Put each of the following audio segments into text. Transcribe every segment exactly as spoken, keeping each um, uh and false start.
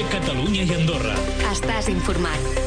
Catalunya i Andorra. Estàs informat.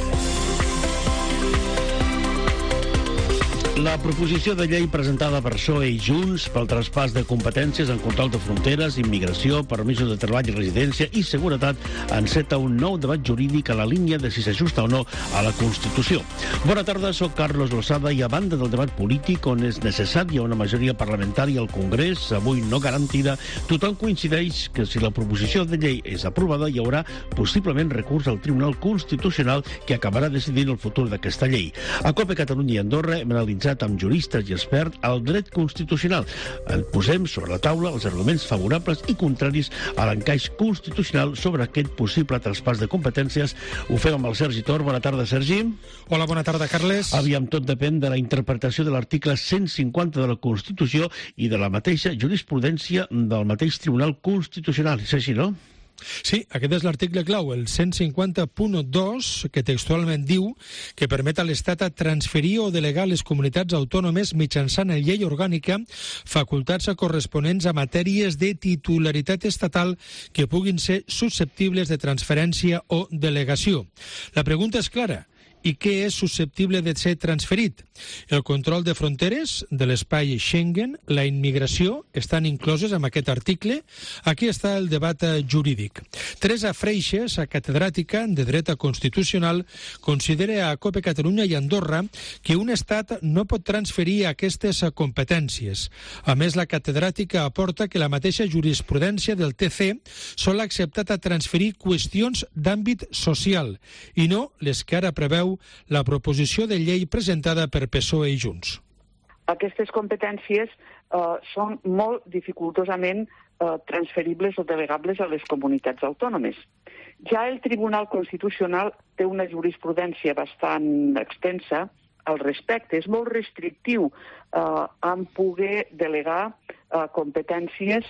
La proposició de llei presentada per P S O E i Junts pel traspàs de competències en control de fronteres, immigració, permisos de treball i residència i seguretat enceta un nou debat jurídic a la línia de si s'ajusta o no a la Constitució. Bona tarda, soc Carlos Lozada i a banda del debat polític on és necessària una majoria parlamentària al Congrés, avui no garantida, tothom coincideix que si la proposició de llei és aprovada hi haurà possiblement recurs al Tribunal Constitucional que acabarà decidint el futur d'aquesta llei. A COPE Catalunya i Andorra hem analitzat amb juristes i experts al dret constitucional. En posem sobre la taula els arguments favorables i contraris a l'encaix constitucional sobre aquest possible traspàs de competències. Ho fem amb el Sergi Tor. Bona tarda, Sergi. Hola, bona tarda, Carles. Aviam, tot depèn de la interpretació de l'article cent cinquanta de la Constitució i de la mateixa jurisprudència del mateix Tribunal Constitucional. És així, no? Sí, aquest és l'article clau, el cent cinquanta punt dos, que textualment diu que permet a l'Estat a transferir o delegar a les comunitats autònomes mitjançant la llei orgànica facultats corresponents a matèries de titularitat estatal que puguin ser susceptibles de transferència o delegació. La pregunta és clara. I què és susceptible de ser transferit? El control de fronteres de l'espai Schengen, la immigració, estan incloses en aquest article. Aquí està el debat jurídic. Teresa Freixes, catedràtica de dret constitucional, considera a COPE Catalunya i Andorra que un estat no pot transferir aquestes competències. A més, la catedràtica aporta que la mateixa jurisprudència del T C sol ha acceptat a transferir qüestions d'àmbit social i no les que ara preveu la proposició de llei presentada per P S O E i Junts. Aquestes competències eh, són molt dificultosament eh, transferibles o delegables a les comunitats autònomes. Ja el Tribunal Constitucional té una jurisprudència bastant extensa al respecte. És molt restrictiu eh, en poder delegar eh, competències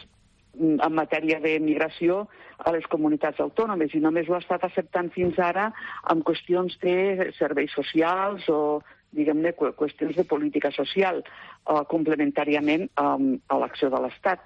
en matèria de migració a les comunitats autònomes i només ho ha estat acceptant fins ara amb qüestions de serveis socials o, diguem-ne, qüestions de política social eh, complementàriament um, a l'acció de l'Estat.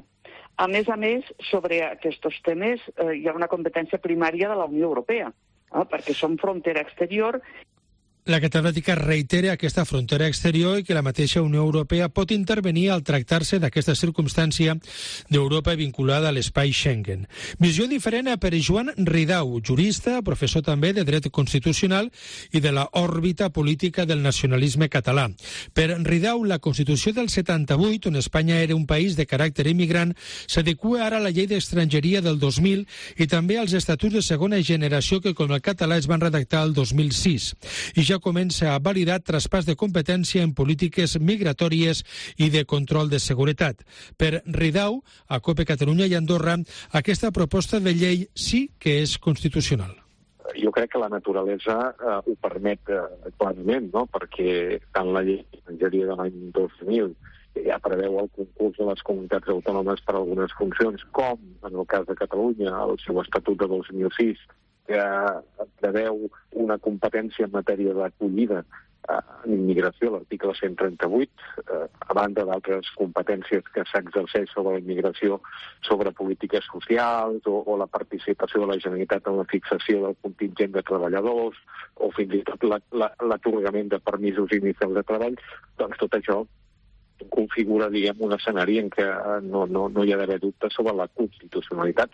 A més a més, sobre aquests temes eh, hi ha una competència primària de la Unió Europea, eh, perquè som frontera exterior. La catedràtica reitera aquesta frontera exterior i que la mateixa Unió Europea pot intervenir al tractar-se d'aquesta circumstància d'Europa vinculada a l'espai Schengen. Visió diferent per Joan Ridau, jurista, professor també de dret constitucional i de la òrbita política del nacionalisme català. Per Ridau, la Constitució del setanta-vuit, on Espanya era un país de caràcter immigrant, s'adequa ara a la llei d'estrangeria del dos mil i també als estatuts de segona generació que com el català es van redactar el dos mil sis. I ja comença a validar traspàs de competència en polítiques migratòries i de control de seguretat. Per Ridau, a COPE Catalunya i Andorra, aquesta proposta de llei sí que és constitucional. Jo crec que la naturalesa eh, ho permet eh, clarament, no? Perquè tant la llei d'estrangeria de l'any dos mil ja preveu el concurs de les comunitats autònomes per a algunes funcions, com, en el cas de Catalunya, el seu estatut de dos mil sis, que preveu una competència en matèria d'acollida en immigració, l'article cent trenta-vuit, eh, a banda d'altres competències que s'exerceix sobre la immigració, sobre polítiques socials o, o la participació de la Generalitat en la fixació del contingent de treballadors o fins i tot l'atorgament de permisos inicials de treball, doncs tot això configura, diguem, un escenari en què no, no, no hi ha d'haver dubte sobre la constitucionalitat.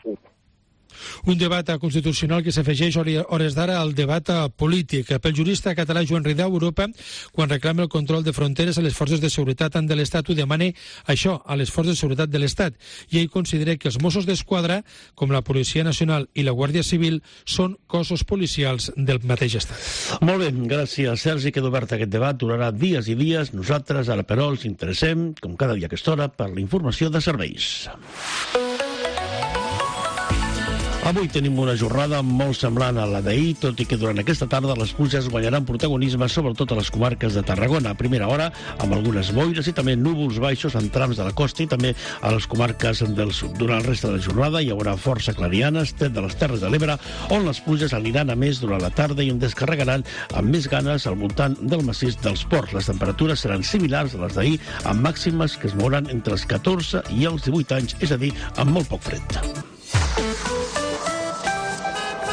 Un debat constitucional que s'afegeix hores d'ara al debat polític. Pel jurista català Joan Ridau, Europa, quan reclama el control de fronteres a les forces de seguretat de l'Estat, ho demana això, a les forces de seguretat de l'Estat. I ell considera que els Mossos d'Esquadra, com la Policia Nacional i la Guàrdia Civil, són cossos policials del mateix Estat. Molt bé, gràcies, Sergi. Queda obert aquest debat, durarà dies i dies. Nosaltres, ara però, els interessem, com cada dia a aquesta hora, per la informació de serveis. Avui tenim una jornada molt semblant a la d'ahir, tot i que durant aquesta tarda les pluges guanyaran protagonisme sobretot a les comarques de Tarragona. A primera hora, amb algunes boires i també núvols baixos en trams de la costa i també a les comarques del sud. Durant el reste de la jornada hi haurà força clarianes, tret de les Terres de l'Ebre, on les pluges aniran a més durant la tarda i on descarregaran amb més ganes al voltant del massís dels Ports. Les temperatures seran similars a les d'ahir, amb màximes que es mouran entre els catorze i els divuit anys, és a dir, amb molt poc fred.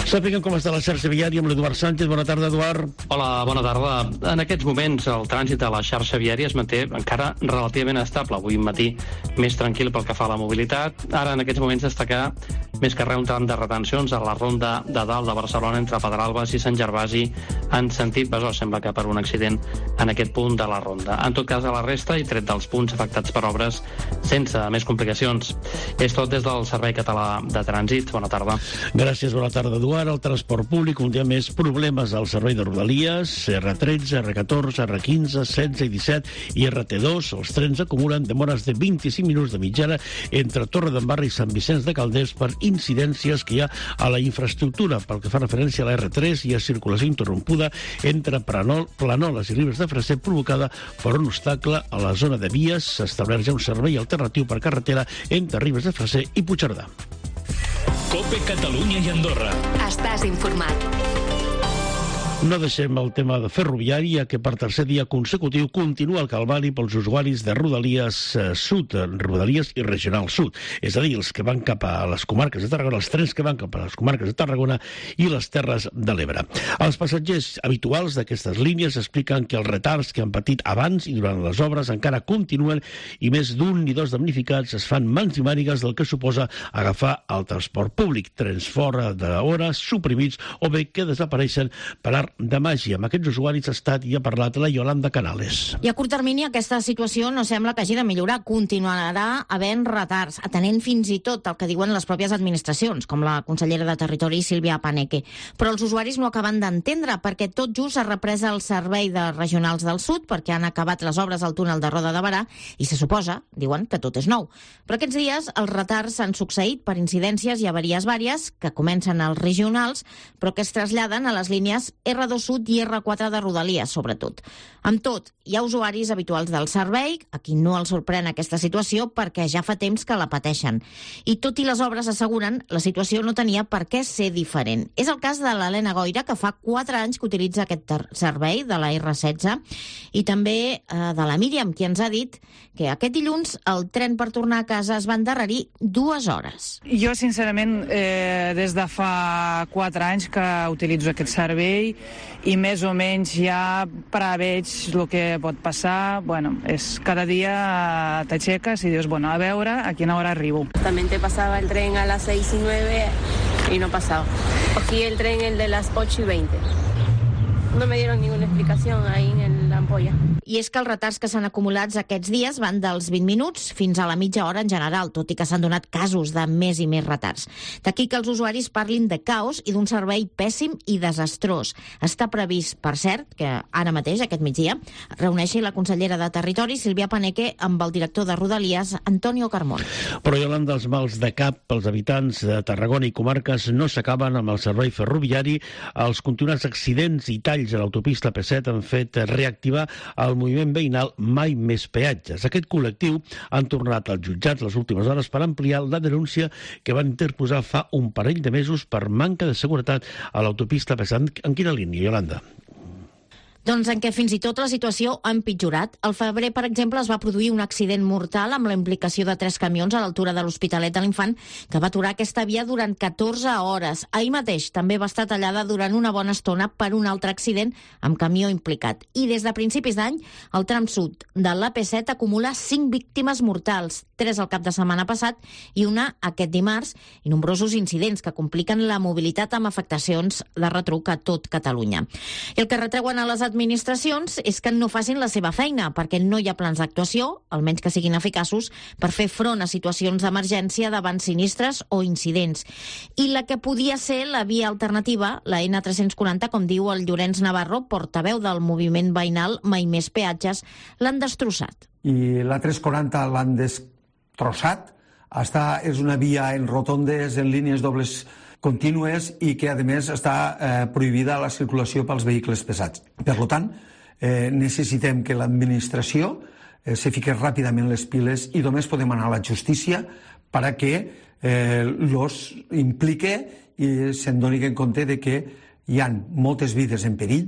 Sapiguem com està la xarxa viària amb l'Eduard Sánchez. Bona tarda, Eduard. Hola, bona tarda. En aquests moments el trànsit a la xarxa viària es manté encara relativament estable. Avui matí més tranquil pel que fa a la mobilitat. Ara en aquests moments destacar més que res un tram de retencions a la ronda de dalt de Barcelona entre Pedralbes i Sant Gervasi en sentit Besòs. Sembla que per un accident en aquest punt de la ronda. En tot cas, a la resta i tret dels punts afectats per obres sense més complicacions. És tot des del Servei Català de Trànsit. Bona tarda. Gràcies, bona tarda, Eduard. El transport públic, un dia més problemes al servei de Rodalies, erre tretze, erre catorze, erre quinze, setze i disset i erre te dos. Els trens acumulen demores de vint-i-cinc minuts de mitjana entre Torredembarra i Sant Vicenç de Calders per incidències que hi ha a la infraestructura. Pel que fa referència a la erre tres, hi ha circulació interrompuda entre Planol, Planoles i Ribes de Freser provocada per un obstacle a la zona de vies. S'estableix ja un servei alternatiu per carretera entre Ribes de Freser i Puigcerdà. COPE Catalunya i Andorra. Estàs informat. No deixem el tema de ferroviari, ja que per tercer dia consecutiu continua el calvari pels usuaris de Rodalies Sud, Rodalies i Regional Sud, és a dir, els que van cap a les comarques de Tarragona, els trens que van cap a les comarques de Tarragona i les Terres de l'Ebre. Els passatgers habituals d'aquestes línies expliquen que els retards que han patit abans i durant les obres encara continuen i més d'un i dos damnificats es fan mans i mànigues del que suposa agafar el transport públic, trens fora d'hora, suprimits o bé que desapareixen per art de màgia. Amb aquests usuaris ha estat i ha parlat la Yolanda Canales. I a curt termini aquesta situació no sembla que hagi de millorar. Continuarà havent retards, atenent fins i tot el que diuen les pròpies administracions, com la consellera de Territori, Sílvia Paneque. Però els usuaris no acaben d'entendre perquè tot just s'ha reprès el servei de regionals del sud perquè han acabat les obres al túnel de Roda de Barà i se suposa, diuen, que tot és nou. Però aquests dies els retards s'han succeït per incidències i avaries vàries que comencen als regionals però que es traslladen a les línies erre dos Sud i erre quatre de Rodalies, sobretot. Amb tot, hi ha usuaris habituals del servei, a qui no els sorprèn aquesta situació perquè ja fa temps que la pateixen. I tot i les obres asseguren, la situació no tenia per què ser diferent. És el cas de l'Helena Goira, que fa quatre anys que utilitza aquest servei de la erre setze, i també eh, de la Míriam, qui ens ha dit que aquest dilluns el tren per tornar a casa es va endarrerir dues hores. Jo, sincerament, eh, des de fa quatre anys que utilitzo aquest servei i més o menys ja preveig el que pot passar. Bueno, és cada dia t'aixeques i dius, bueno, a veure a quina hora arribo. Justamente pasaba el tren a las seis y nueve y no pasaba. Cogí el tren el de las ocho y veinte. No me dieron ninguna explicación ahí en la ampolla. I és que els retards que s'han acumulat aquests dies van dels vint minuts fins a la mitja hora en general, tot i que s'han donat casos de més i més retards. D'aquí que els usuaris parlin de caos i d'un servei pèssim i desastrós. Està previst, per cert, que ara mateix, aquest migdia, reuneixi la consellera de Territori, Sílvia Paneque, amb el director de Rodalies, Antonio Carmón. Però, Yolanda, els mals de cap pels habitants de Tarragona i comarques no s'acaben amb el servei ferroviari. Els continuats accidents i talls a l'autopista pe set han fet reactivar el moviment veïnal Mai Més Peatges. Aquest col·lectiu han tornat als jutjats les últimes hores per ampliar la denúncia que van interposar fa un parell de mesos per manca de seguretat a l'autopista pe set. En quina línia, Yolanda? Doncs en què fins i tot la situació ha empitjorat. Al febrer, per exemple, es va produir un accident mortal amb la implicació de tres camions a l'altura de l'Hospitalet de l'Infant que va aturar aquesta via durant catorze hores. Ahir mateix també va estar tallada durant una bona estona per un altre accident amb camió implicat. I des de principis d'any, el tram sud de l'A P set acumula cinc víctimes mortals, tres el cap de setmana passat i una aquest dimarts, i nombrosos incidents que compliquen la mobilitat amb afectacions de retruc a tot Catalunya. I el que retreuen a les administracions és que no facin la seva feina, perquè no hi ha plans d'actuació, almenys que siguin eficaços, per fer front a situacions d'emergència davant sinistres o incidents. I la que podia ser la via alternativa, la ene tres-cents quaranta, com diu el Llorenç Navarro, portaveu del moviment veïnal Mai Més Peatges, l'han destrossat. I la tres quaranta l'han destrossat. Està, és una via en rotondes, en línies dobles contínues i que, a més, està eh, prohibida la circulació pels vehicles pesats. Per tant, eh, necessitem que l'administració eh, se fiqui ràpidament les piles i només podem anar a la justícia perquè eh, los implique i se'n doni en compte de que hi ha moltes vides en perill,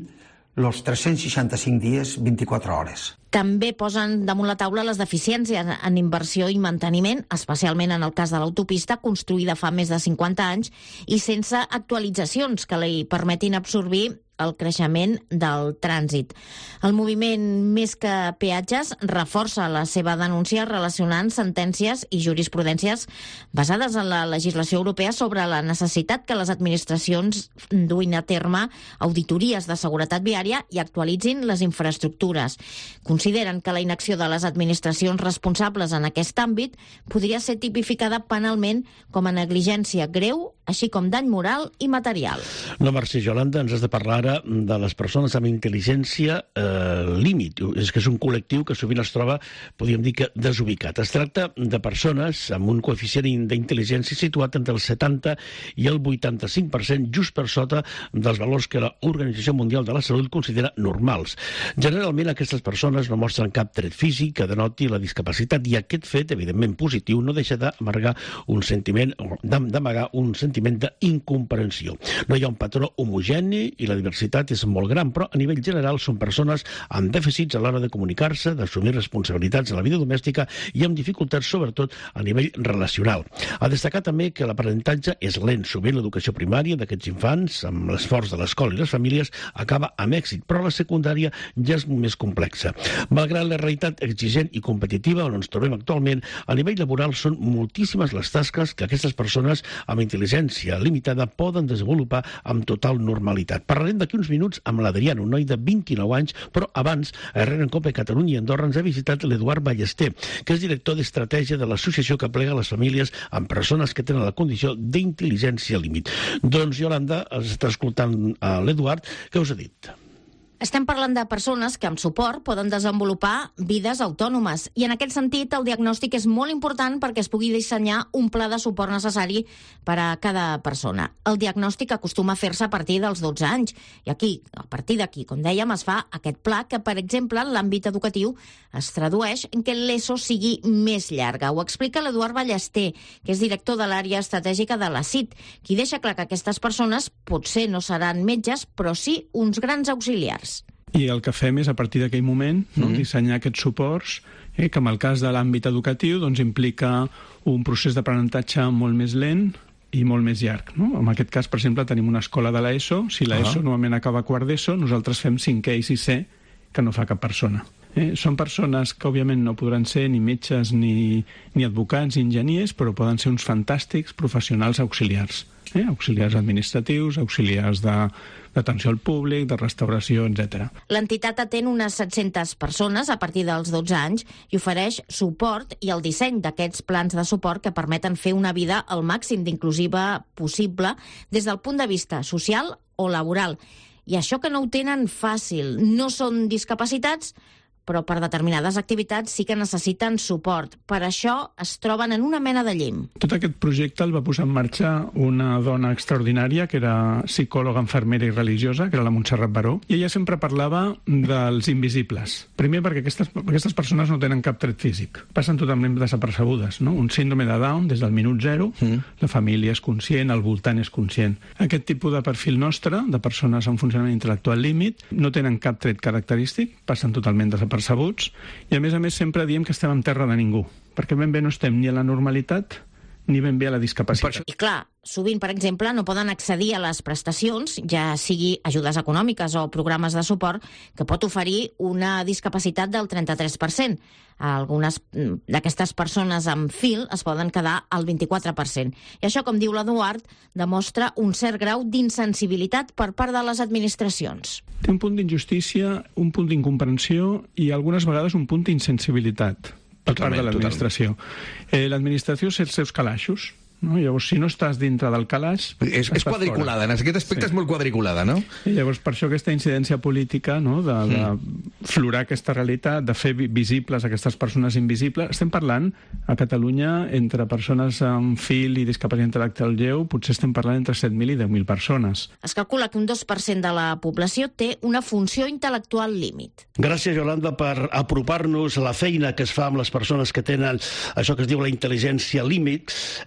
els tres-cents seixanta-cinc dies, vint-i-quatre hores. També posen damunt la taula les deficiències en inversió i manteniment, especialment en el cas de l'autopista, construïda fa més de cinquanta anys i sense actualitzacions que li permetin absorbir el creixement del trànsit. El moviment Més que Peatges reforça la seva denúncia relacionant sentències i jurisprudències basades en la legislació europea sobre la necessitat que les administracions duin a terme auditories de seguretat viària i actualitzin les infraestructures. Consideren que la inacció de les administracions responsables en aquest àmbit podria ser tipificada penalment com a negligència greu, així com dany moral i material. No, Mercè Jolanda, ens has de parlar ara de les persones amb intel·ligència eh, límit. És que és un col·lectiu que sovint es troba, podríem dir que desubicat. Es tracta de persones amb un coeficient d'intel·ligència situat entre el setanta i el vuitanta-cinc per cent, just per sota dels valors que l'Organització Mundial de la Salut considera normals. Generalment aquestes persones no mostren cap tret físic que denoti la discapacitat i aquest fet, evidentment positiu, no deixa d'amargar un sentiment, d'amagar un sentiment d'incomprensió. No hi ha un patró homogeni i la diversitat és molt gran, però a nivell general són persones amb dèficits a l'hora de comunicar-se, d'assumir responsabilitats en la vida domèstica i amb dificultats, sobretot, a nivell relacional. A destacar també que l'aprenentatge és lent. Sovint l'educació primària d'aquests infants, amb l'esforç de l'escola i les famílies, acaba amb èxit, però la secundària ja és més complexa. Malgrat la realitat exigent i competitiva on ens trobem actualment, a nivell laboral són moltíssimes les tasques que aquestes persones amb intel·ligència limitada poden desenvolupar amb total normalitat. Parlarem d'aquí uns minuts amb l'Adrián, un noi de vint-i-nou anys, però abans, a R N Cope Catalunya i Andorra, ens ha visitat l'Eduard Ballester, que és director d'estratègia de l'associació que plega les famílies amb persones que tenen la condició d'intel·ligència límit. Doncs, Yolanda, està escoltant l'Eduard, què us ha dit? Estem parlant de persones que amb suport poden desenvolupar vides autònomes i en aquest sentit el diagnòstic és molt important perquè es pugui dissenyar un pla de suport necessari per a cada persona. El diagnòstic acostuma a fer-se a partir dels dotze anys i aquí, a partir d'aquí, com dèiem, es fa aquest pla que, per exemple, en l'àmbit educatiu es tradueix en que l'ESO sigui més llarga. Ho explica l'Eduard Ballester, que és director de l'àrea estratègica de la C I T, qui deixa clar que aquestes persones potser no seran metges, però sí uns grans auxiliars. I el que fem és, a partir d'aquell moment, no, mm. dissenyar aquests suports, eh, que en el cas de l'àmbit educatiu doncs, implica un procés d'aprenentatge molt més lent i molt més llarg. No? En aquest cas, per exemple, tenim una escola de l'ESO. Si l'ESO uh-huh. normalment acaba quart d'ESO, nosaltres fem cinquè i sisè, que no fa cap persona. Eh, són persones que, òbviament, no podran ser ni metges, ni, ni advocats, ni enginyers, però poden ser uns fantàstics professionals auxiliars. Eh, auxiliars administratius, auxiliars d'atenció al públic, de restauració, etcètera. L'entitat atén unes set-centes persones a partir dels dotze anys i ofereix suport i el disseny d'aquests plans de suport que permeten fer una vida al màxim d'inclusiva possible des del punt de vista social o laboral. I això que no ho tenen fàcil, no són discapacitats, però per determinades activitats sí que necessiten suport. Per això es troben en una mena de llim. Tot aquest projecte el va posar en marxa una dona extraordinària, que era psicòloga, infermera i religiosa, que era la Montserrat Baró, i ella sempre parlava dels invisibles. Primer perquè aquestes, aquestes persones no tenen cap tret físic. Passen totalment desapercebudes, no? Un síndrome de Down des del minut zero, mm. la família és conscient, el voltant és conscient. Aquest tipus de perfil nostre, de persones amb funcionament intel·lectual límit, no tenen cap tret característic, passen totalment desapercebuts, percebuts, i a més a més sempre diem que estem en terra de ningú, perquè ben bé no estem ni a la normalitat ni ben bé a la discapacitat. I clar, sovint, per exemple, no poden accedir a les prestacions, ja sigui ajudes econòmiques o programes de suport, que pot oferir una discapacitat del trenta-tres per cent. Algunes d'aquestes persones amb F I L es poden quedar al vint-i-quatre per cent. I això, com diu l'Eduard, demostra un cert grau d'insensibilitat per part de les administracions. Té un punt d'injustícia, un punt d'incomprensió i algunes vegades un punt d'insensibilitat per part de l'administració. Eh, l'administració és els seus calaixos. No? Llavors, si no estàs dintre del calaix... És, és quadriculada, fora. En aquest aspecte sí. És molt quadriculada, no? I llavors, per això aquesta incidència política, no? de, de mm. florar aquesta realitat, de fer visibles aquestes persones invisibles. Estem parlant, a Catalunya, entre persones amb F I L i discapacitat intel·lectual lleu, potser estem parlant entre set mil i deu mil persones. Es calcula que un dos per cent de la població té una funció intel·lectual límit. Gràcies, Yolanda, per apropar-nos a la feina que es fa amb les persones que tenen això que es diu la intel·ligència límit. Eh,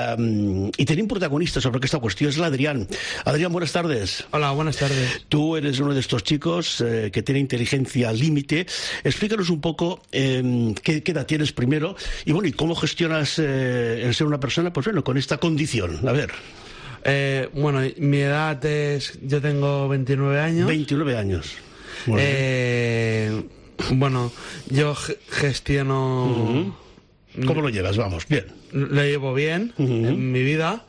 Um, y tenim protagonistas sobre esta cuestión, es l'Adrián. Adrián, buenas tardes. Hola, buenas tardes. Tú eres uno de estos chicos eh, que tiene inteligencia límite. Explícanos un poco eh, qué, qué edad tienes primero y bueno, y cómo gestionas eh, el ser una persona, pues bueno, con esta condición. A ver. Eh, bueno, mi edad es... Yo tengo veintinueve años. veintinueve años. Muy eh, bien. Bueno, yo gestiono... Uh-huh. ¿Cómo lo llevas? Vamos, bien. Lo llevo bien uh-huh. en mi vida.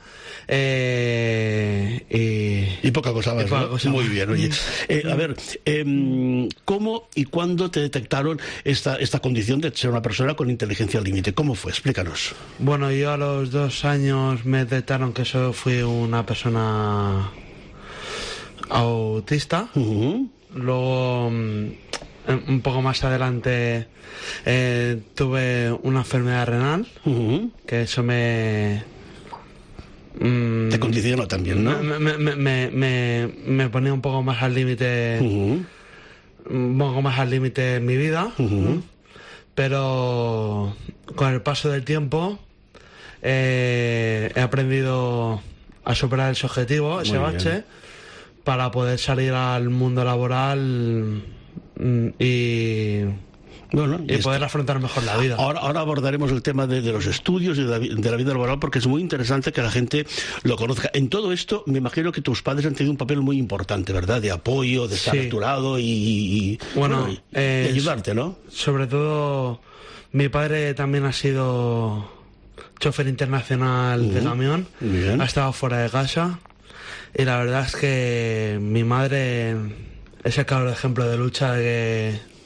Eh, y, y poca cosa más, poca ¿no? cosa Muy más. bien, oye. Eh, a ver, eh, ¿cómo y cuándo te detectaron esta, esta condición de ser una persona con inteligencia límite? ¿Cómo fue? Explícanos. Bueno, yo a los dos años me detectaron que yo fui una persona autista. Uh-huh. Luego, un poco más adelante, eh, tuve una enfermedad renal, uh-huh. que eso me... Te condicionó también, ¿no? Me, me, me, me, me ponía un poco más al límite, uh-huh. un poco más al límite en mi vida, uh-huh. pero con el paso del tiempo eh, he aprendido a superar ese objetivo, ese bache, para poder salir al mundo laboral y... Bueno, y, y poder esto. afrontar mejor la vida. Ahora, ahora abordaremos el tema de, de los estudios y de la, de la vida laboral, porque es muy interesante que la gente lo conozca. En todo esto, me imagino que tus padres han tenido un papel muy importante, ¿verdad? De apoyo, de estar sí. a tu lado y, y, bueno, bueno, y, eh, y ayudarte, ¿no? Sobre todo, mi padre también ha sido chofer internacional uh-huh. de camión. Bien. Ha estado fuera de casa. Y la verdad es que mi madre es el claro ejemplo de lucha de que...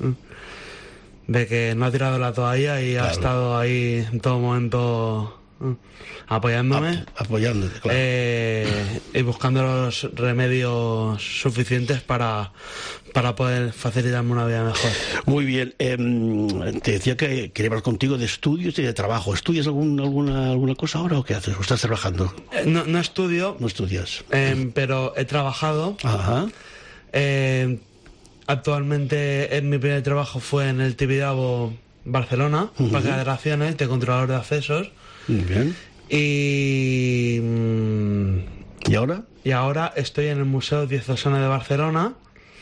de que no ha tirado la toalla y claro. ha estado ahí en todo momento uh, apoyándome. Ap apoyándote, claro. Eh, y buscando los remedios suficientes para, para poder facilitarme una vida mejor. Muy bien. Eh, te decía que quería hablar contigo de estudios y de trabajo. ¿Estudias algún, alguna, alguna cosa ahora o qué haces? ¿O estás trabajando? Eh, no, no estudio. No estudias. Eh, pero he trabajado. Ajá. Eh, Actualmente en mi primer trabajo fue en el Tibidabo, Barcelona, uh-huh. parque de atracciones, de controlador de accesos. Muy bien. Y... ¿Y ahora? Y ahora estoy en el Museo Diocesano de Barcelona,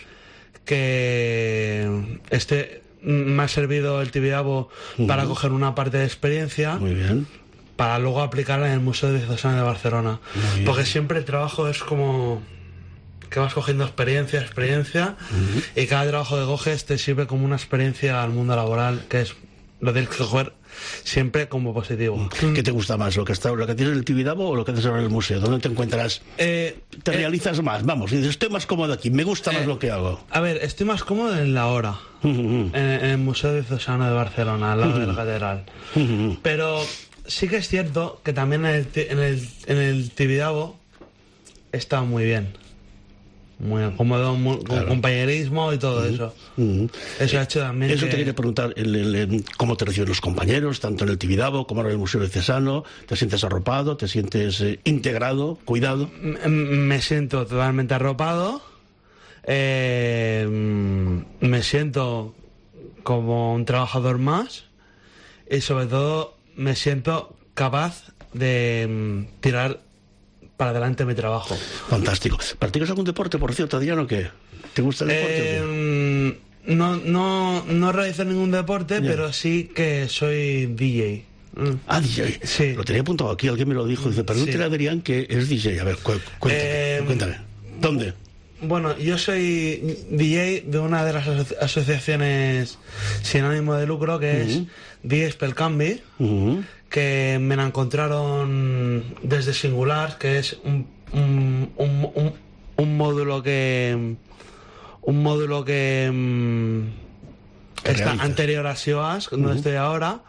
que este me ha servido el Tibidabo uh-huh. para coger una parte de experiencia. Muy bien. Para luego aplicarla en el Museo Diocesano de Barcelona. Porque siempre el trabajo es como... que vas cogiendo experiencia, experiencia, uh-huh. y cada trabajo que coges te sirve como una experiencia al mundo laboral, que es lo tienes que coger siempre como positivo. ¿Qué te gusta más? ¿Lo que está, lo que tienes en el Tibidabo o lo que haces ahora en el museo? ¿Dónde te encuentras? Eh, ¿Te eh, realizas más? Vamos, dices, estoy más cómodo aquí, me gusta eh, más lo que hago. A ver, estoy más cómodo en la hora, uh-huh. en, en el Museo Diocesano de Barcelona, al lado uh-huh. de la catedral. Uh-huh. Pero sí que es cierto que también en el, en el, en el Tibidabo está muy bien. Muy cómodo, muy, claro. con compañerismo y todo uh-huh. eso. Uh-huh. Eso ha hecho también. Eso que... te quería preguntar, el, el, el, ¿cómo te reciben los compañeros, tanto en el Tibidabo como en el Museo Diocesano? ¿Te sientes arropado? ¿Te sientes eh, integrado, cuidado? M me siento totalmente arropado. Eh, me siento como un trabajador más. Y sobre todo, me siento capaz de um, tirar para adelante mi trabajo. Fantástico. ¿Practicas algún deporte, por cierto, Adrián, o qué? ¿Te gusta el deporte eh, o qué? No, no, no realizo ningún deporte, yeah. pero sí que soy D J. Mm. Ah, D J. Sí. Lo tenía apuntado aquí, alguien me lo dijo. Dice, pregúntale sí. a Adrián que es D J. A ver, cu cuéntame, eh, cuéntame. ¿Dónde? Bueno, yo soy D J de una de las aso asociaciones sin ánimo de lucro, que uh-huh. es D J Spelcambi, uh-huh. que me la encontraron desde Singular, que es un, un, un, un, un módulo que un módulo que um, está anterior a S I O A S, donde uh-huh. estoy ahora,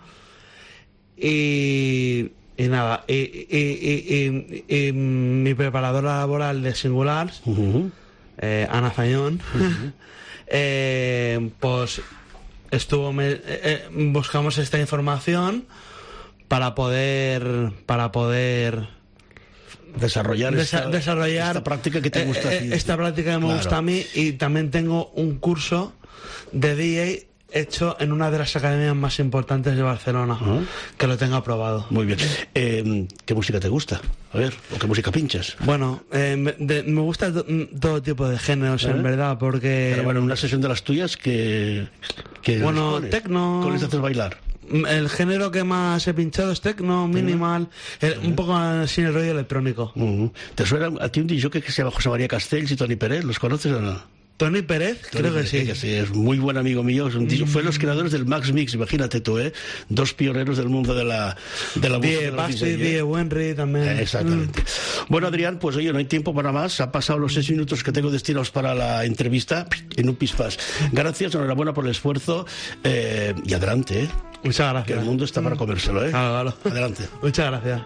y, y nada, y, y, y, y, y mi preparadora laboral de Singular, uh-huh. eh, Ana Zañón, uh-huh. eh, pues estuvo me, eh, buscamos esta información para poder para poder desarrollar, desa esta, desarrollar esta práctica que te gusta eh, a ti. esta práctica que me claro. gusta a mí, y también tengo un curso de D J hecho en una de las academias más importantes de Barcelona, uh-huh. que lo tenga aprobado. Muy bien. Eh, ¿Qué música te gusta? A ver, ¿o qué música pinchas? Bueno, eh, me, de, me gusta to, todo tipo de géneros, ¿eh? En verdad, porque... Pero bueno, una sesión de las tuyas que... que bueno, tecno... ¿Cómo les haces bailar? El género que más he pinchado es techno, minimal, el, un poco sin el rollo electrónico. Uh-huh. ¿Te suena a ti un D J que se llama José María Castells y Toni Pérez? ¿Los conoces o no? Toni Pérez, Toni creo Pérez, que sí. que sí. Es muy buen amigo mío. Es un tío, mm. Fue los creadores del Max Mix, imagínate tú, ¿eh? Dos pioneros del mundo de la, de la música. Die Basti, Die Wenry también. Eh, exactamente. Mm. Bueno, Adrián, pues oye, no hay tiempo para más. Ha pasado los seis minutos que tengo destinados para la entrevista en un pispás. Gracias, enhorabuena por el esfuerzo eh, y adelante, ¿eh? Muchas gracias. Que el mundo está para comérselo, ¿eh? Claro, claro. Adelante. Muchas gracias.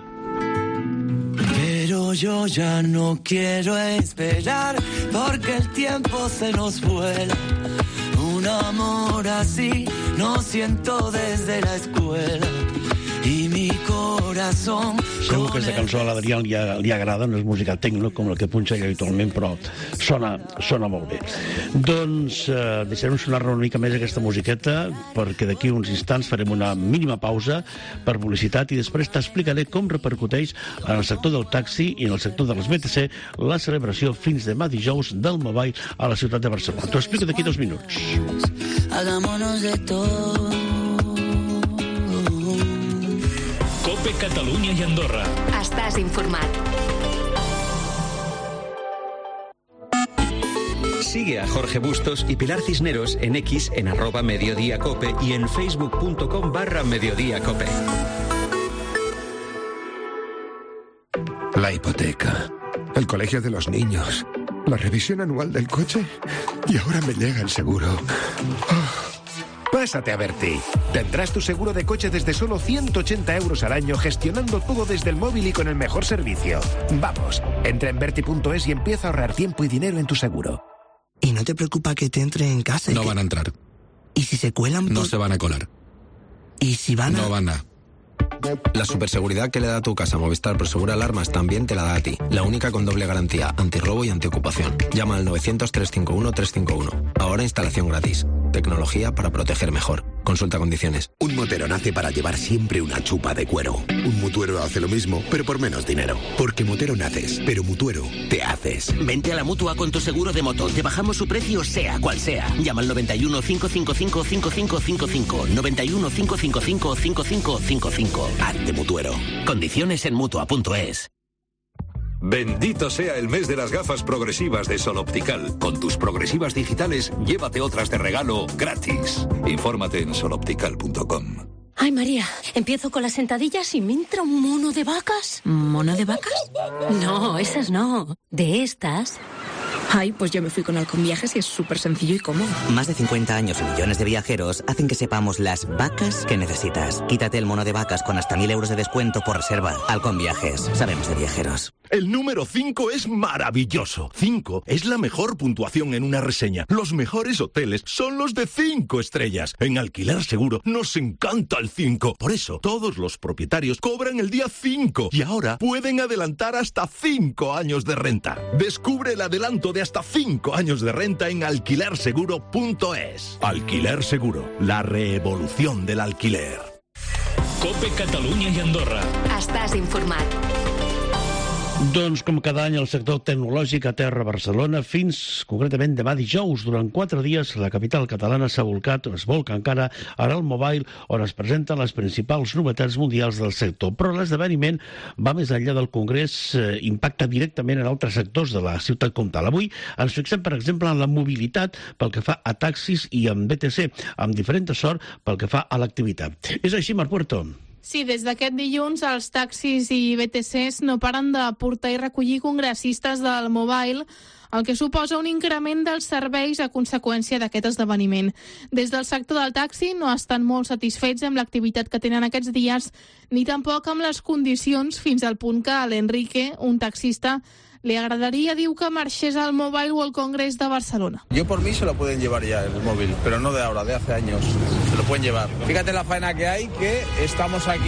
Pero yo ya no quiero esperar porque el tiempo se nos vuela. Un amor así no siento desde la escuela. I mi corazón... Segur que aquesta cançó a l'Adrià li, li agrada, no és música tecno com la que punxa ell habitualment, però sona, sona molt bé. Doncs eh, deixarem sonar-ne una mica més aquesta musiqueta, perquè d'aquí uns instants farem una mínima pausa per publicitat i després t'explicaré com repercuteix en el sector del taxi i en el sector de les B T C la celebració fins demà dijous del Mobile a la ciutat de Barcelona. T'ho explico d'aquí dos minuts. Hagámonos de todo. COPE Catalunya i Andorra. Estàs informat. Sigue a Jorge Bustos y Pilar Cisneros en X en arroba Mediodía Cope y en facebook.com barra Mediodía Cope. La hipoteca, el colegio de los niños, la revisión anual del coche y ahora me llega el seguro. Oh. Pásate a Berti. Tendrás tu seguro de coche desde solo ciento ochenta euros al año, gestionando todo desde el móvil y con el mejor servicio. Vamos, entra en Berti punto es y empieza a ahorrar tiempo y dinero en tu seguro. ¿Y no te preocupa que te entre en casa? No que... van a entrar. ¿Y si se cuelan? Por... No se van a colar. ¿Y si van a...? No van a... La superseguridad que le da a tu casa Movistar Prosegura Alarmas también te la da a ti. La única con doble garantía, antirrobo y antiocupación. Llama al novecientos, trescientos cincuenta y uno, trescientos cincuenta y uno. Ahora instalación gratis. Tecnología para proteger mejor. Consulta condiciones. Un motero nace para llevar siempre una chupa de cuero. Un mutuero hace lo mismo, pero por menos dinero. Porque motero naces, pero mutuero te haces. Vente a la Mutua con tu seguro de moto. Te bajamos su precio sea cual sea. Llama al noventa y uno, cincuecientos cincuenta y cinco, cincuenta y cinco cincuenta y cinco. noventa y uno, cincuecientos cincuenta y cinco, cincuenta y cinco cincuenta y cinco. Hazte mutuero. Condiciones en Mutua punto es. Bendito sea el mes de las gafas progresivas de Sol Optical. Con tus progresivas digitales, llévate otras de regalo gratis. Infórmate en sol optical punto com. Ay, María, empiezo con las sentadillas y me entra un mono de vacas. ¿Mono de vacas? No, esas no. De estas... Ay, pues yo me fui con Alconviajes y es súper sencillo y cómodo. Más de cincuenta años y millones de viajeros hacen que sepamos las vacas que necesitas. Quítate el mono de vacas con hasta mil euros de descuento por reserva. Alconviajes, sabemos de viajeros. El número cinco es maravilloso. cinco es la mejor puntuación en una reseña. Los mejores hoteles son los de cinco estrellas. En Alquiler Seguro nos encanta el cinco. Por eso, todos los propietarios cobran el día cinco y ahora pueden adelantar hasta cinco años de renta. Descubre el adelanto de hasta cinco años de renta en alquiler seguro punto es. Alquiler Seguro, la revolución del alquiler. COPE Catalunya i Andorra. Estàs informat. Doncs com cada any el sector tecnològic aterra a Barcelona fins concretament demà dijous. Durant quatre dies la capital catalana s'ha volcat, o es volca encara, ara al Mobile, on es presenten les principals novetats mundials del sector. Però l'esdeveniment va més enllà del congrés, eh, impacta directament en altres sectors de la ciutat comtal. Avui ens fixem, per exemple, en la mobilitat pel que fa a taxis i en B T C, amb diferent sort pel que fa a l'activitat. És així, Marc Puerto? Sí, des d'aquest dilluns els taxis i B T Cs no paren de portar i recollir congressistes del Mobile, el que suposa un increment dels serveis a conseqüència d'aquest esdeveniment. Des del sector del taxi no estan molt satisfets amb l'activitat que tenen aquests dies, ni tampoc amb les condicions, fins al punt que a l'Enrique, un taxista, le agradaría, diu, que marxés al Mobile World Congress de Barcelona. Yo por mí se lo pueden llevar ya el móvil, pero no de ahora, de hace años. Se lo pueden llevar. Fíjate la faena que hay, que estamos aquí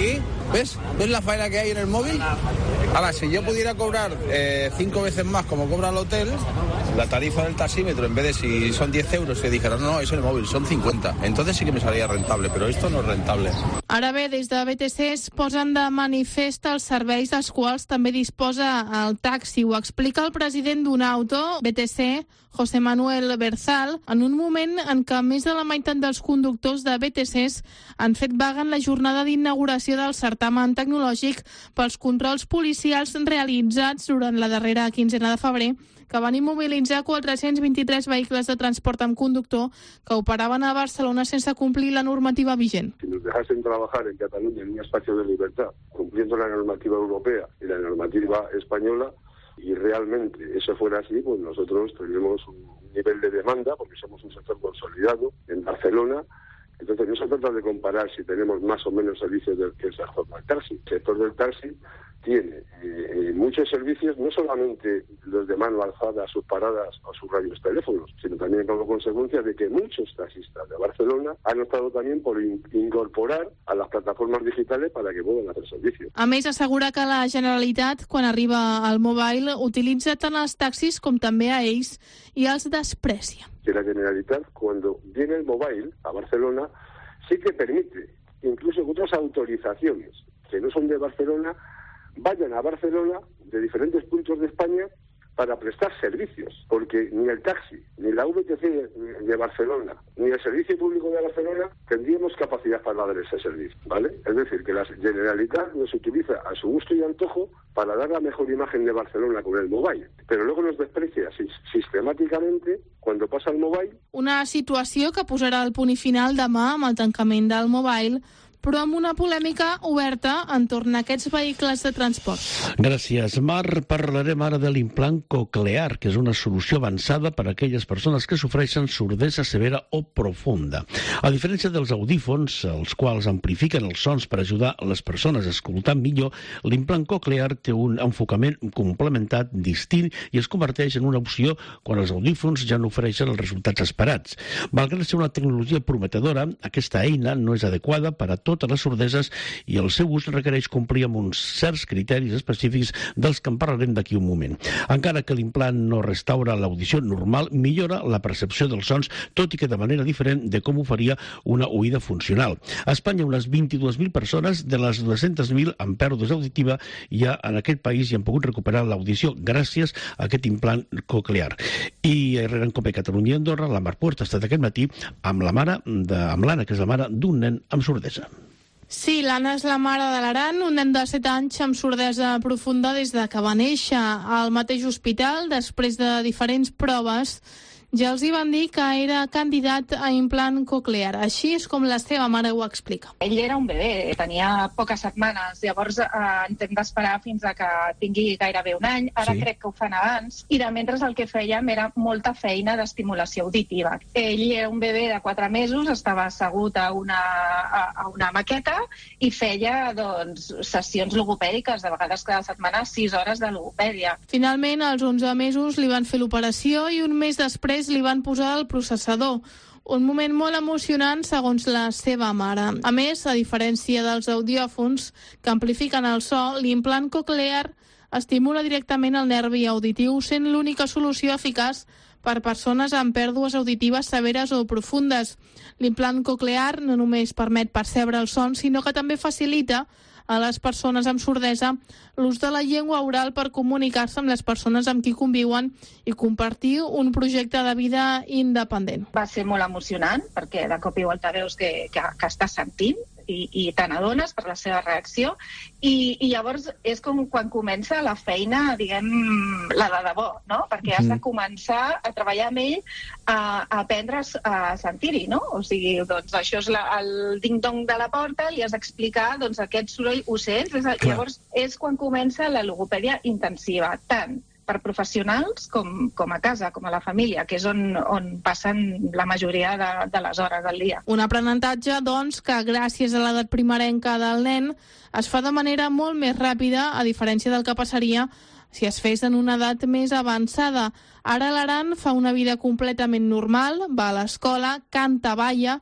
¿Ves? ¿Ves la faena que hay en el móvil? Ahora, si yo pudiera cobrar eh, cinco veces más como cobra el hotel, la tarifa del taxímetro, en vez de si son diez euros, que dijeran, no, no, es el móvil, son cincuenta. Entonces sí que me salía rentable, però esto no és rentable. Ara bé, des de B T C es posen de manifest els serveis dels quals també disposa el taxi. Ho explica el president d'un auto, B T C, José Manuel Berzal, en un moment en què més de la meitat dels conductors de B T Cs han fet vaga en la jornada d'inauguració del certamen tecnològic pels controls policials realitzats durant la darrera quinzena de febrer, que van immobilitzar quatre-cents vint-i-tres vehicles de transport amb conductor que operaven a Barcelona sense complir la normativa vigent. Si nos dejasen trabajar en Cataluña en un espacio de libertad, cumpliendo la normativa europea y la normativa española, y realmente eso fuera así, pues nosotros tenemos un nivel de demanda, porque somos un sector consolidado en Barcelona. Entonces no se trata de comparar si tenemos más o menos servicios del que el sector del taxi. El sector del taxi tiene eh, muchos servicios, no solamente los de mano alzada, sus paradas o sus radios teléfonos, sino también como consecuencia de que muchos taxistas de Barcelona han optado también por in incorporar a las plataformas digitales para que puedan hacer servicios. A més, assegura que la Generalitat, quan arriba al mobile, utilitza tant els taxis com també a ells i els desprecia. Que la Generalitat, cuando viene el mobile a Barcelona, sí que permite incluso que otras autorizaciones que no son de Barcelona vayan a Barcelona de diferentes puntos de España para prestar servicios, porque ni el taxi, ni la V T C de Barcelona, ni el Servicio Público de Barcelona tendríamos capacidad para dar ese servicio, ¿vale? Es decir, que la Generalitat nos utiliza a su gusto y antojo para dar la mejor imagen de Barcelona con el mobile, pero luego nos desprecia sistemáticamente cuando pasa el mobile. Una situació que posarà el punt i final demà amb el tancament del mobile, però amb una polèmica oberta entorn a aquests vehicles de transport. Gràcies, Mar. Parlarem ara de l'implant coclear, que és una solució avançada per a aquelles persones que sofreixen sordesa severa o profunda. A diferència dels audífons, els quals amplifiquen els sons per ajudar les persones a escoltar millor, l'implant coclear té un enfocament complementat, distint, i es converteix en una opció quan els audífons ja no ofereixen els resultats esperats. Malgrat ser una tecnologia prometedora, aquesta eina no és adequada per a tot totes les sordeses i el seu ús requereix complir amb uns certs criteris específics dels que en parlarem d'aquí un moment. Encara que l'implant no restaura l'audició normal, millora la percepció dels sons, tot i que de manera diferent de com ho faria una oïda funcional. A Espanya, unes vint-i-dues mil persones de les dues-centes mil amb pèrdues auditiva ja en aquest país hi han pogut recuperar l'audició gràcies a aquest implant coclear. I en Cope Catalunya i Andorra, la Mar Puerta ha estat aquest matí amb la mare de, amb l'Anna, que és la mare d'un nen amb sordesa. Sí, l'Anna és la mare de l'Aran, un nen de set anys amb sordesa profunda des de que va néixer al mateix hospital. Després de diferents proves, ja els hi van dir que era candidat a implant coclear. Així és com la seva mare ho explica. Ell era un bebè, tenia poques setmanes, llavors eh, ens hem d'esperar fins a que tingui gairebé un any. Ara sí. Crec que ho fan abans. I de mentre el que fèiem era molta feina d'estimulació auditiva. Ell era un bebè de quatre mesos, estava assegut a una, a, a una maqueta i feia doncs, sessions logopèdiques, de vegades cada setmana sis hores de logopèdia. Finalment, als onze mesos li van fer l'operació i un mes després li van posar el processador. Un moment molt emocionant, segons la seva mare. A més, a diferència dels audiòfons que amplifiquen el so, l'implant coclear estimula directament el nervi auditiu, sent l'única solució eficaç per persones amb pèrdues auditives severes o profundes. L'implant coclear no només permet percebre el son, sinó que també facilita a les persones amb sordesa l'ús de la llengua oral per comunicar-se amb les persones amb qui conviuen i compartir un projecte de vida independent. Va ser molt emocionant perquè de cop i volta veus que, que, que estàs sentint i, i te n'adones per la seva reacció i, i llavors és com quan comença la feina, diguem, la de debò, no? Perquè has de començar a treballar amb ell, a, a aprendre a sentir-hi, no? O sigui, doncs això és la, el ding-dong de la porta, li has d'explicar, doncs aquest soroll ho sents, és, llavors és quan comença la logopèdia intensiva, tant per professionals com, com a casa, com a la família, que és on, on passen la majoria de, de les hores del dia. Un aprenentatge, doncs, que gràcies a l'edat primerenca del nen es fa de manera molt més ràpida, a diferència del que passaria si es fes en una edat més avançada. Ara l'Aran fa una vida completament normal, va a l'escola, canta, balla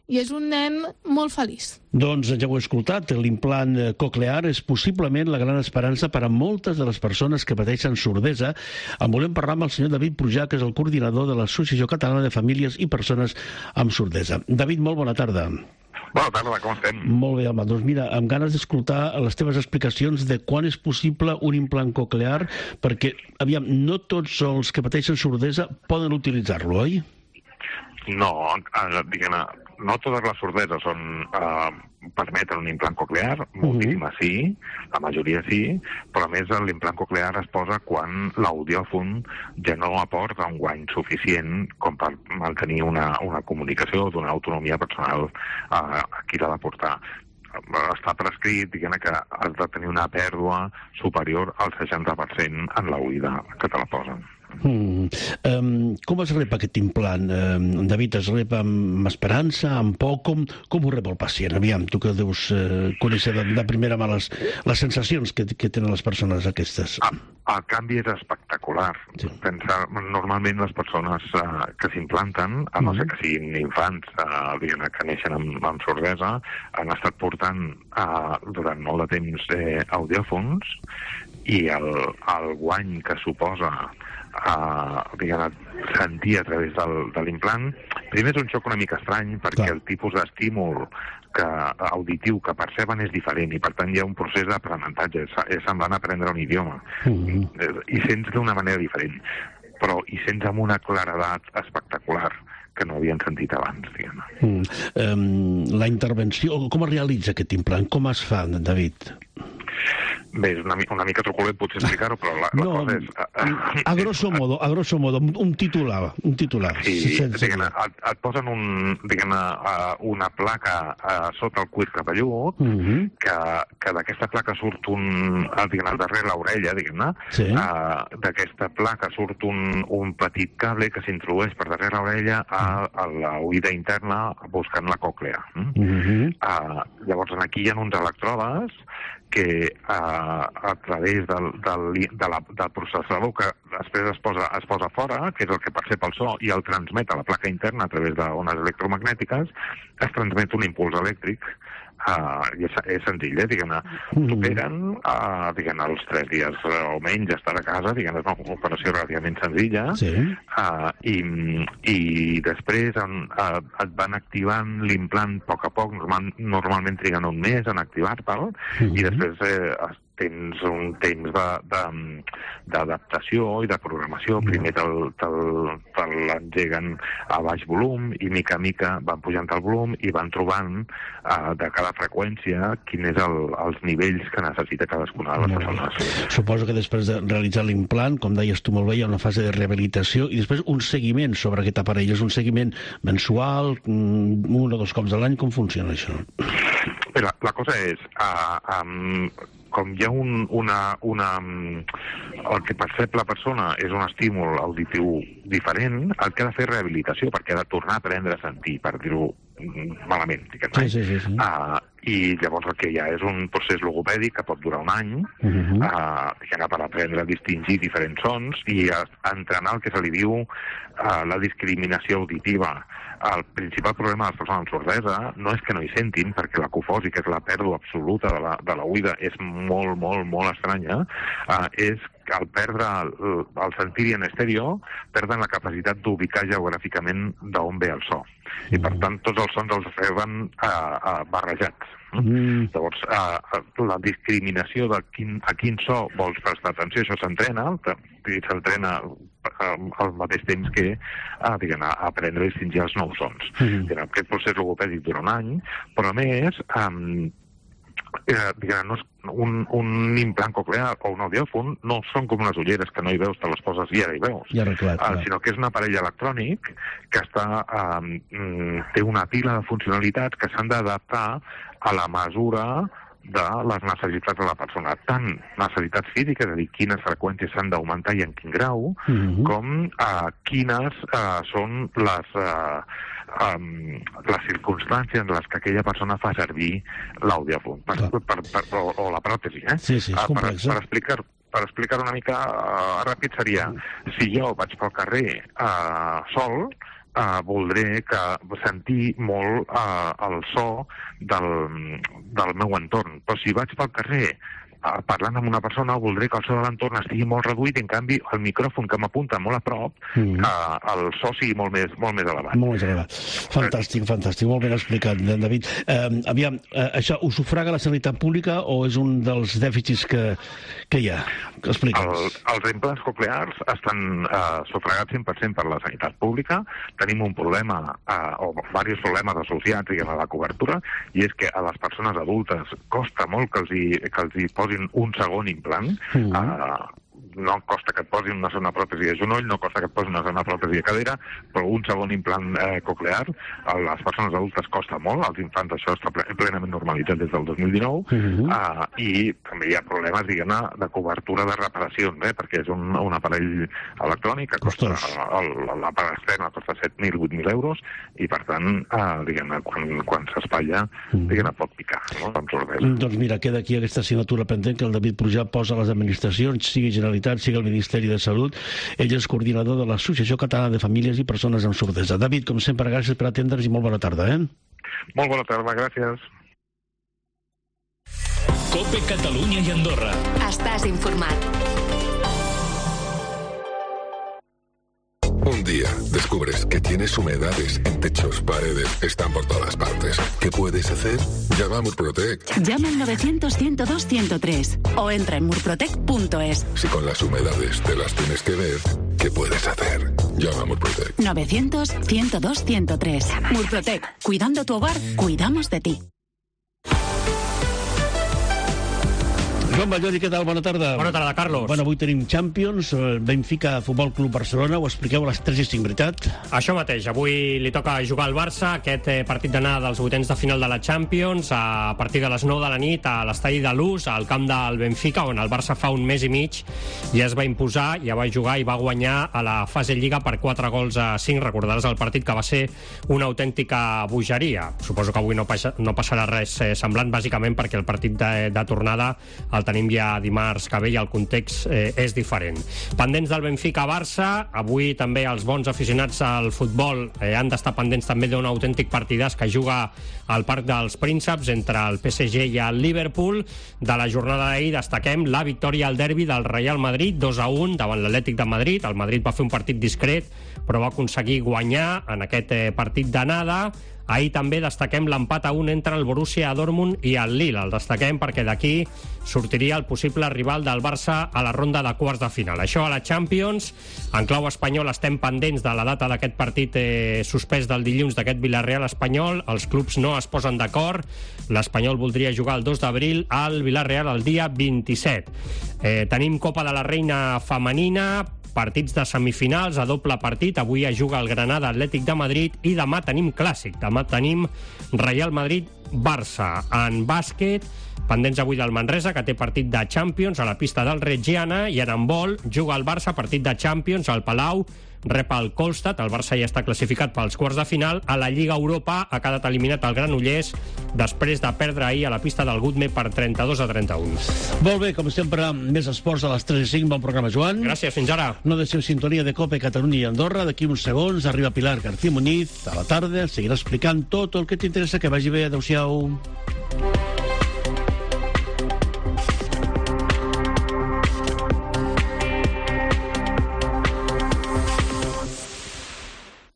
i és un nen molt feliç. Doncs ja ho he escoltat, l'implant coclear és possiblement la gran esperança per a moltes de les persones que pateixen sordesa. En volem parlar amb el senyor David Prujà, que és el coordinador de l'Associació Catalana de Famílies i Persones amb Sordesa. David, molt bona tarda. Bona tarda, com estem? Molt bé, home. Doncs mira, amb ganes d'escoltar les teves explicacions de quan és possible un implant coclear, perquè, aviam, no tots els que pateixen sordesa poden utilitzar-lo, oi? No, diguem-ne, no totes les sordeses són, eh, permeten un implant coclear, moltíssimes sí, la majoria sí, però a més l'implant coclear es posa quan l'audiòfon ja no aporta un guany suficient com per mantenir una, una comunicació, d'una autonomia personal eh, a qui l'ha de portar. Està prescrit, diguem-ne, que has de tenir una pèrdua superior al seixanta per cent en l'oïda que te la posen. Mm. Um, com es rep aquest implant? Um, David, es rep amb esperança, amb por? Com, com ho rep el pacient? Aviam, tu que deus uh, conèixer de, de primera mà les, les sensacions que, que tenen les persones aquestes. El, el canvi és espectacular. Sí. Pensa, normalment les persones uh, que s'implanten, a no ser que siguin infants uh, diguem, que neixen amb, amb sordesa, han estat portant uh, durant molt de temps eh, audiòfons, i el, el guany que suposa Uh, diguem, sentir a través del, de l'implant, primer és un xoc una mica estrany perquè Clar. El tipus d'estímul que, auditiu que perceben és diferent i per tant hi ha un procés d'aprenentatge, és, és semblant aprendre un idioma mm-hmm. i sents d'una manera diferent, però hi sents amb una claredat espectacular que no havien sentit abans, diguem. Mm. Um, la intervenció, com es realitza aquest implant? Com es fa, David? Bé, és una, una mica truculet potser explicar-ho, però la, la no, cosa és... A grosso modo, a grosso modo, un titular, un titular. Sí, diguem-ne, et, et posen un, diguem-ne, una placa uh, sota el cuir cabellut, uh-huh. que, que d'aquesta placa surt un... diguem-ne, darrere l'orella, diguem-ne, sí. uh, d'aquesta placa surt un, un petit cable que s'introdueix per darrere l'orella a, a l'oïda interna buscant la còclea. Uh-huh. Uh, llavors, aquí hi ha uns electrodes que uh, a través del, del, de la, del processador que després es posa, es posa fora, que és el que percep el so, i el transmet a la placa interna a través d'ones electromagnètiques, es transmet un impuls elèctric, uh, i és, és senzill, eh? Diguem-ne, t'operen, uh, diguem-ne, els tres dies o menys estar a casa, diguem-ne, és una operació relativament senzilla, sí. uh, i, i després en, uh, et van activant l'implant a poc a poc, normal, normalment triguen un mes en activar-te'l, mm-hmm. i després Eh, tens un temps d'adaptació i de programació. Primer te'l te te l'engeguen a baix volum i mica a mica van pujant el volum i van trobant uh, de cada freqüència quin és el, els nivells que necessita cadascuna de les persones. Suposo que després de realitzar l'implant, com deies tu molt bé, hi ha una fase de rehabilitació i després un seguiment sobre aquest aparell. És un seguiment mensual, un o dos cops a l'any? Com funciona això? Bé, la, la cosa és... Uh, um, com hi ha un, una, una... el que percep la persona és un estímul auditiu diferent, el que ha de fer rehabilitació, perquè ha de tornar a aprendre a sentir, per dir-ho malament. Sí, sí, sí, sí. Uh, I llavors el que hi ha és un procés logopèdic que pot durar un any, uh-huh. uh, per aprendre a distingir diferents sons i a entrenar el que se li diu uh, la discriminació auditiva. El principal problema de les persones amb sordesa no és que no hi sentin, perquè la cofosi, que és la pèrdua absoluta de la, de l'oïda, és molt, molt, molt estranya, uh, és que al perdre el, el sentir en estèreo, perden la capacitat d'ubicar geogràficament d'on ve el so. I per tant tots els sons els reben uh, uh, barrejats. Mm. Llavors, uh, la discriminació de quin, a quin so vols prestar atenció, això s'entrena, s'entrena al mateix temps que uh, diguem, a aprendre a distingir els nous sons. Mm. Aquest procés logopèdic dura un any, però a més, um, eh, diguem, no és, un, un implant coclear o un audiòfon no són com unes ulleres que no hi veus, te les poses i ara hi veus, ja arreglat, uh, sinó que és un aparell electrònic que està, um, té una pila de funcionalitats que s'han d'adaptar a la mesura de les necessitats de la persona, tant necessitats físiques, és a dir, quines freqüències s'han d'augmentar i en quin grau, mm-hmm. com uh, quines uh, són les, uh, um, les circumstàncies en les que aquella persona fa servir l'audiòfon, per, per, per, o, o la pròtesi. Eh? Sí, sí, és uh, per, complex. Per explicar per explicar una mica uh, ràpid seria, si jo vaig pel carrer uh, sol, uh, voldré que sentir molt uh, el so del, del meu entorn. Però si vaig pel carrer parlant amb una persona, voldré que el so de l'entorn estigui molt reduït, i en canvi el micròfon que m'apunta molt a prop, mm. que el so sigui molt més, molt més elevat. Molt més elevat. Fantàstic, fantàstic. Molt ben explicat, David. Eh, aviam, eh, això ho sufraga la sanitat pública o és un dels dèficits que, que hi ha? Explica'ns. El, els implants coclears estan eh, sufragats cent per cent per la sanitat pública. Tenim un problema, eh, o diversos problemes associats, diguem, a la cobertura, i és que a les persones adultes costa molt que els hi, que els hi posin un segon implant. Mm. Uh, no costa que et posin una zona pròtesi de genoll, no costa que et posin una zona pròtesi de cadera, però un segon implant eh, coclear a les persones adultes costa molt. Als infants això està plenament normalitzat des del dos mil dinou. Mm-hmm. uh, i també hi ha problemes, diguem-ne, de cobertura de reparacions, eh, perquè és un, un aparell electrònic que costa, l'aparell extern costa set mil, vuit mil euros, i per tant, uh, diguem-ne, quan, quan s'espatlla, mm. diguem-ne, pot picar, no? Doncs, doncs mira, queda aquí aquesta assignatura pendent que el David Pujat posa a les administracions, sigui Generalitat, sigui el Ministeri de Salut. Ell és coordinador de l'Associació Catalana de Famílies i Persones amb Sordesa. David, com sempre, gràcies per atendre's i molt bona tarda, eh? Molt bona tarda, gràcies. COPE Catalunya i Andorra. Estàs informat. Un día descubres que tienes humedades en techos, paredes, están por todas partes. ¿Qué puedes hacer? Llama a Murprotec. Llama al novecientos, ciento dos, ciento tres o entra en murprotec punto es. Si con las humedades te las tienes que ver, ¿qué puedes hacer? Llama a Murprotec. novecientos, ciento dos, ciento tres. Murprotec. Cuidando tu hogar, cuidamos de ti. Joan Ballori, què tal? Bona tarda. Bona tarda, Carlos. Bueno, avui tenim Champions, Benfica Futbol Club Barcelona, ho expliqueu a les tres i cinc, veritat? Això mateix, avui li toca jugar al Barça aquest partit d'anada dels vuitens de final de la Champions a partir de les nou de la nit a l'estadi de Luz, al camp del Benfica, on el Barça fa un mes i mig ja es va imposar, ja va jugar i va guanyar a la fase Lliga per quatre gols a cinc. Recordaràs el partit que va ser una autèntica bogeria. Suposo que avui no, passa, no passarà res semblant, bàsicament perquè el partit de, de tornada el tenim ja dimarts que ve i el context eh, és diferent. Pendents del Benfica-Barça, avui també els bons aficionats al futbol eh, han d'estar pendents també d'un autèntic partidàs que juga al Parc dels Prínceps entre el P S G i el Liverpool. De la jornada d'ahir destaquem la victòria al derbi del Real Madrid, dos a un davant l'Atlètic de Madrid. El Madrid va fer un partit discret, però va aconseguir guanyar en aquest eh, partit d'anada. Ahir també destaquem l'empat a un entre el Borussia Dortmund i el Lille. El destaquem perquè d'aquí sortiria el possible rival del Barça a la ronda de quarts de final. Això a la Champions. En clau espanyol estem pendents de la data d'aquest partit eh, suspès del dilluns d'aquest Villarreal-Espanyol. Els clubs no es posen d'acord. L'Espanyol voldria jugar el dos d'abril, al Villarreal el dia vint-i-set. Eh, tenim Copa de la Reina femenina, partits de semifinals a doble partit. Avui es juga el Granada Atlètic de Madrid i demà tenim clàssic. Demà tenim Real Madrid-Barça. En bàsquet, pendents avui del Manresa, que té partit de Champions a la pista del Reggiana, i en handbol juga el Barça, partit de Champions al Palau, rep el Kolstad. El Barça ja està classificat pels quarts de final. A la Lliga Europa ha quedat eliminat el Granollers després de perdre ahir a la pista del Gutme per trenta-dos a trenta-un. Molt bé, com sempre, més esports a les tres i cinc. Bon programa, Joan. Gràcies, fins ara. No deixeu sintonia de COPE Catalunya i Andorra. D'aquí uns segons arriba Pilar García Muñiz a la tarda. Seguirà explicant tot el que t'interessa. Que vagi bé. Adéu-siau.